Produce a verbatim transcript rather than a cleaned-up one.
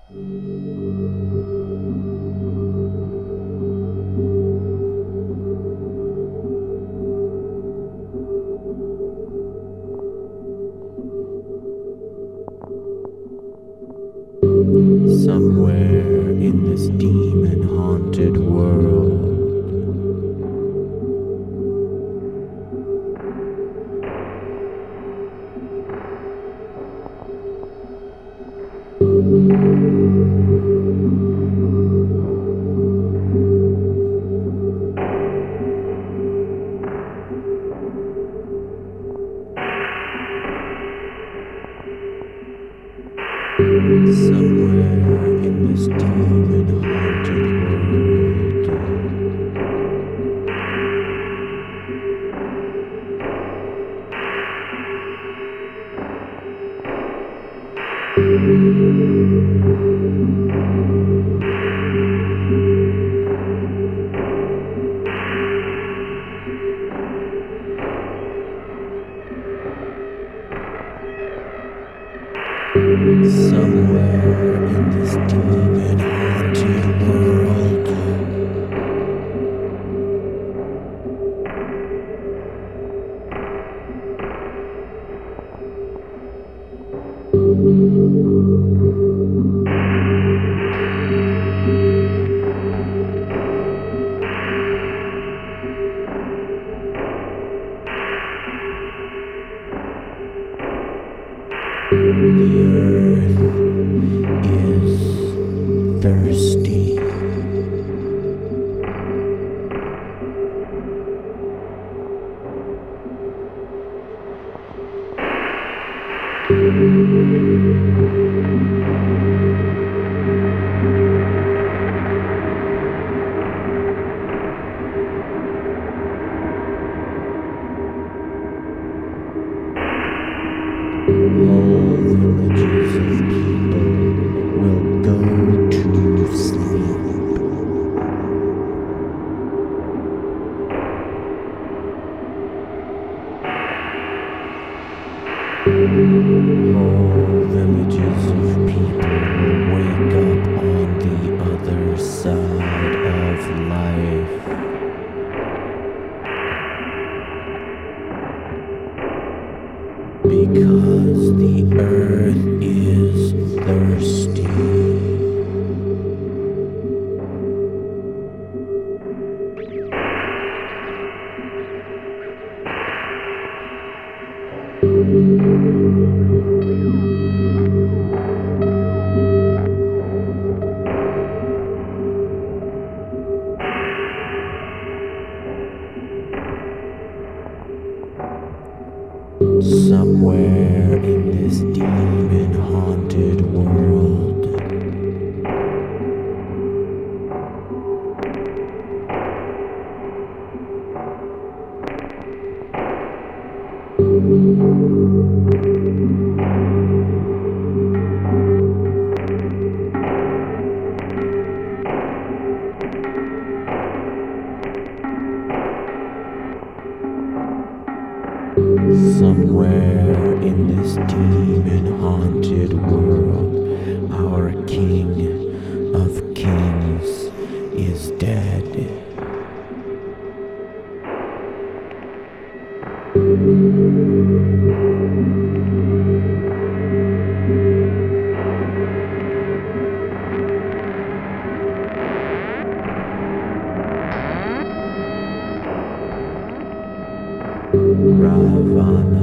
Somewhere in this demon-haunted world, somewhere in this demon-haunted world, somewhere in this demon-haunted world, the earth is thirsty. Whole villages of people will go to sleep. Whole villages of people will wake up on the other side of life. Because the earth is thirsty. Somewhere in this demon-haunted world, somewhere in this demon-haunted world, our King of Kings is dead. Ravana